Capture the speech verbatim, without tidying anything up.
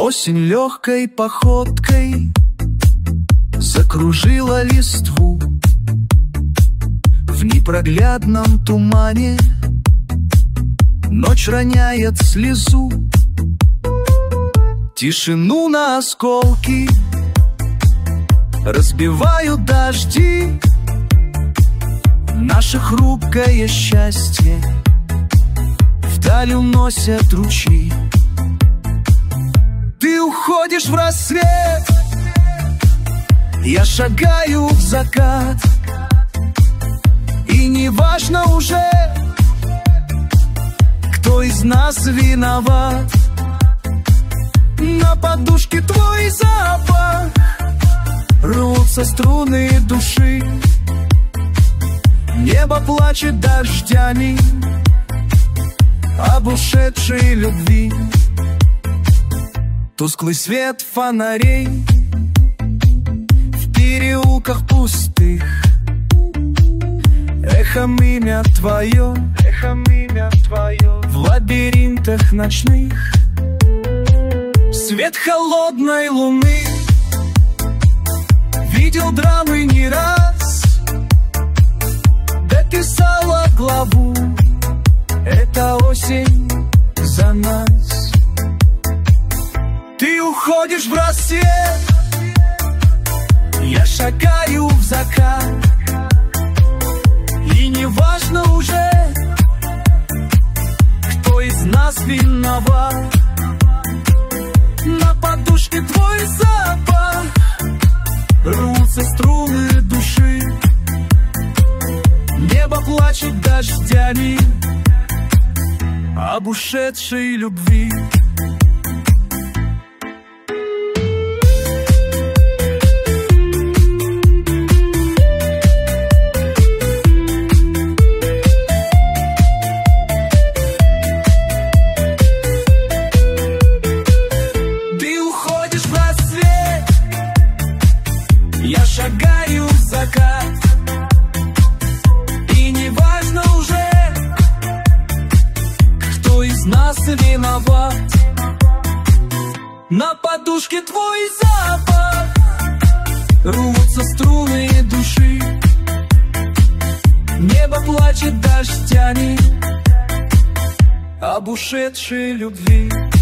Осень легкой походкой закружила листву. В непроглядном тумане ночь роняет слезу. Тишину на осколки разбивают дожди. Наше хрупкое счастье вдаль уносят ручьи. Ты уходишь в рассвет, я шагаю в закат. И не важно уже, кто из нас виноват. На подушке твой запах, рвутся струны души. Небо плачет дождями об ушедшей любви. Тусклый свет фонарей в переулках пустых, эхом имя твое, эхом имя твое в лабиринтах ночных. Свет холодной луны видел драмы не раз, дописала главу эта осень за нас. Ты уходишь в рассвет, я шагаю в закат. И не важно уже, кто из нас виноват. На подушке твой запах, рвутся струны души. Небо плачет дождями об ушедшей любви. Я шагаю в закат. И не важно уже, кто из нас виноват. На подушке твой запах, рвутся струны души. Небо плачет дождями об ушедшей любви.